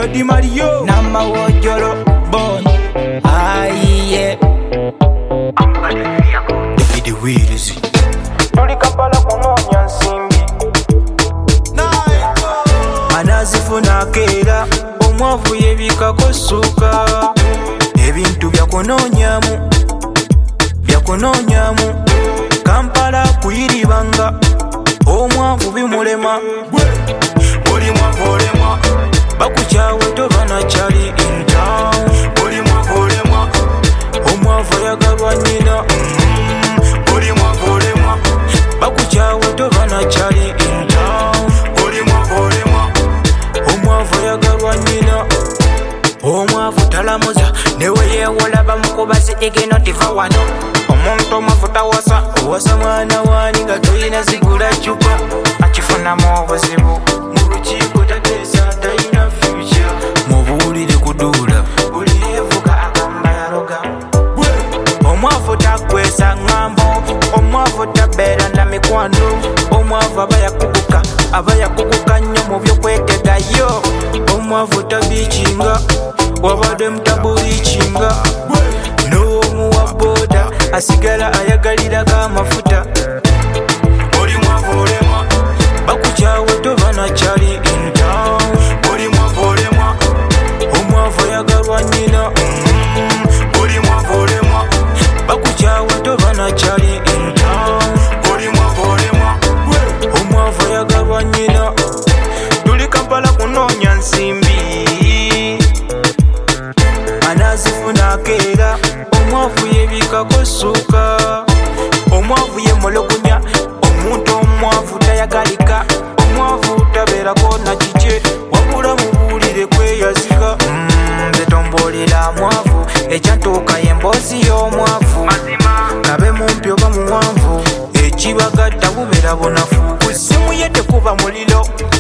Lodi Mario Namawojolo Bon Aye David Wills Tuli Kampala kunonya nsimbi anazifuna akeera omwavu yebikako ssuuka ebintu byakunoonyamu Kampala kuyiribanga omwavu bimulema buli mwavu olema bakukyawe tobanakyali in town buli mwavu olema omwavu ayagalwa nnyina buli mwavu olema bakukyawe tobanakyali in town buli mwavu olema omwavu ayagalwa nnyina omwavu talamuza newe yeewola bamukubazi egeno tiva wano omuntu omwavu tawasa owasa mwana waani nga toyina zigula cupa akifunamu obuzibu mu lukiiko tateesa talina fyuca mubuulire kuduula buli yeevuga agamba yaloga omwavu takwesa ŋŋambo omwavu tabeera na mikwano omwavu aba yakuguka nnyo mu byokwetegayo omwavu tabiikinga wabadde mutabuliikinga n'omuwa booda asigala ayagalirako amafuta buli mwavu olema bakukyawe tobanakyali in town buli mwavu olema omwavu ayagalwa nnyina buli mwavu olema bakukyawe tobanakyali in town buli mwavu olema omwavu ayagalwa nnyina tuli Kampala kunoonya nsimbi anazifuna akeera omwavu yebikako ssuuka omwavu yemulugunya omuntu omwavu tayagalika omwavu tabeerako na kikye wabula mubuulire kweyazika nze tomboolera mwavu ekyantuuka y'emboozi y'omwavu kabe mumpi oba muwanvu ekibagatta bubeera bunafu ku ssimu ye tekuba muliro